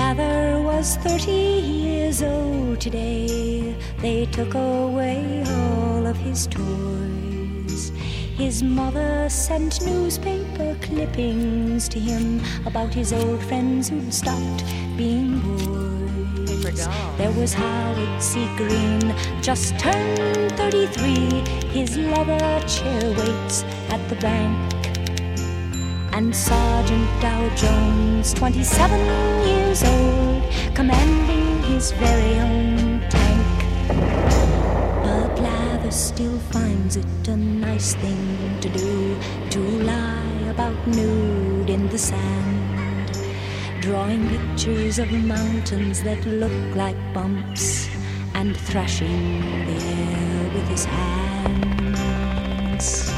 Lather was 30 years old today. They took away all of his toys. His mother sent newspaper clippings to him about his old friends who'd stopped being boys. There was Howard C. Green, just turned 33. His leather chair waits at the bank. And Sergeant Dow Jones, 27 years old, commanding his very own tank. But Lather still finds it a nice thing to do, to lie about nude in the sand, drawing pictures of mountains that look like bumps, and thrashing the air with his hands.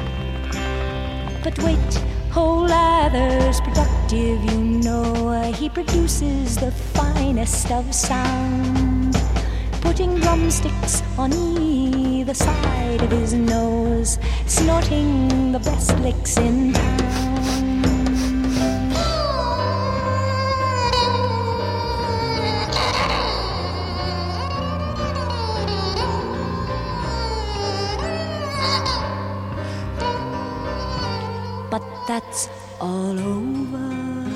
But wait, oh, Lather's productive, you know. He produces the finest of sound, putting drumsticks on either side of his nose, snorting the best licks in town. But that's all over.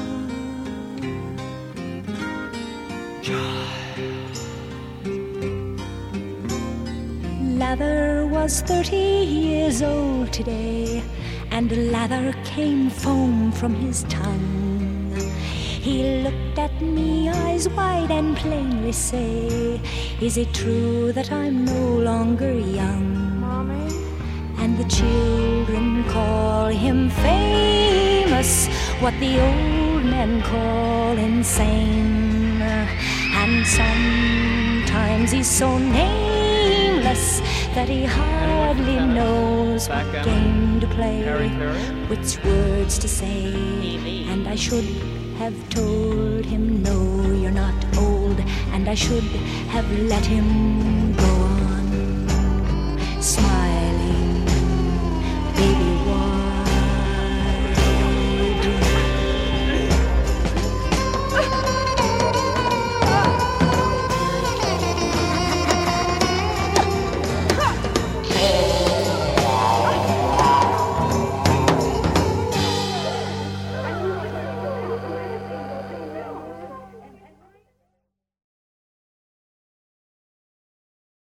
Lather was 30 years old today, and lather came foam from his tongue. He looked at me, eyes wide, and plainly say, "Is it true that I'm no longer young?" Mommy? And the children call him famous, what the old men call insane. And sometimes he's so nameless that he hardly knows what game to play, which words to say. And I should have told him, no, you're not old, and I should have let him go.